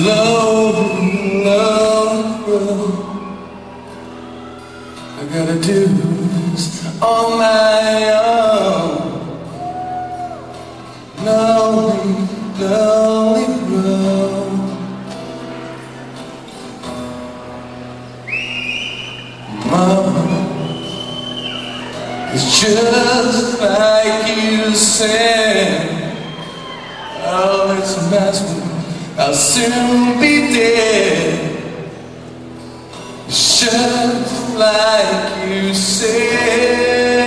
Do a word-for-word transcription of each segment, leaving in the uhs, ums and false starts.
long, long road. I gotta do this on my own. Lonely, lonely road. Mama, it's just like you said. Oh, it's a mess, I'll soon be dead. Just like you said.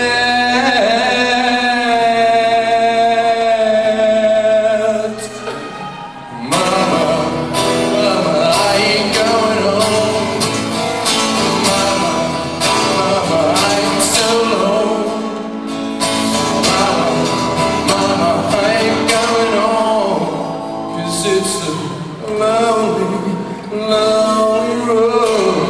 Mama, mama, I ain't going home. Mama, mama, I'm so low. Mama, mama, I ain't going home. 'Cause it's a lonely, lonely road.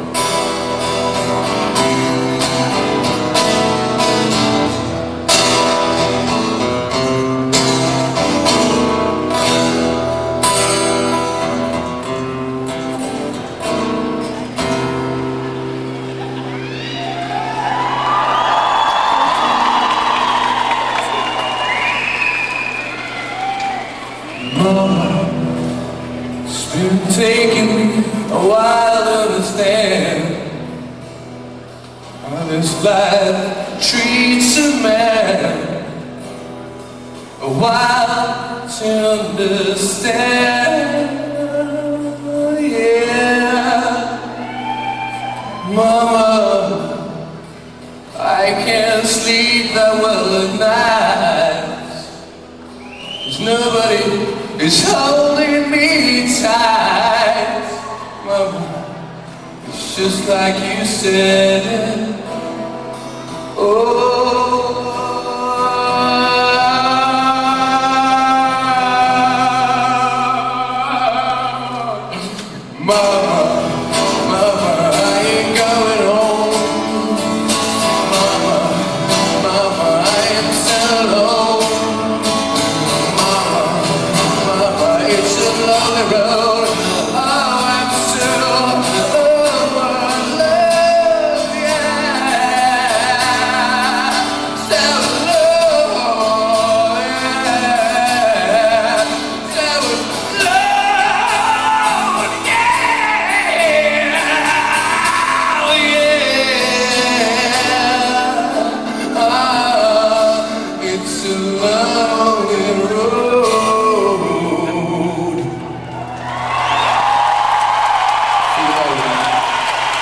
Mama, it's been taking me a while to understand how this life treats a man. A while to understand, yeah. Mama, I can't sleep that well at night. There's nobody is holding me tight. Mama, it's just like you said.